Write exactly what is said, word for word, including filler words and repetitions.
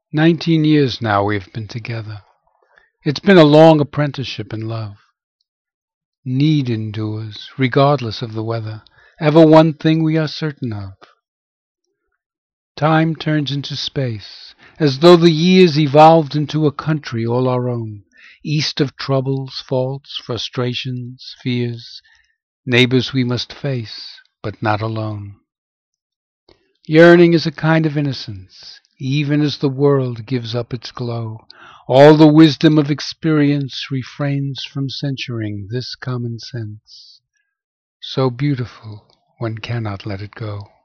Nineteen years now we've been together. It's been a long apprenticeship in love. Need endures, regardless of the weather. Ever one thing we are certain of. Time turns into space, as though the years evolved into a country all our own, east of troubles, faults, frustrations, fears, neighbors we must face, but not alone. Yearning is a kind of innocence, even as the world gives up its glow. All the wisdom of experience refrains from censuring this common sense, so beautiful one cannot let it go.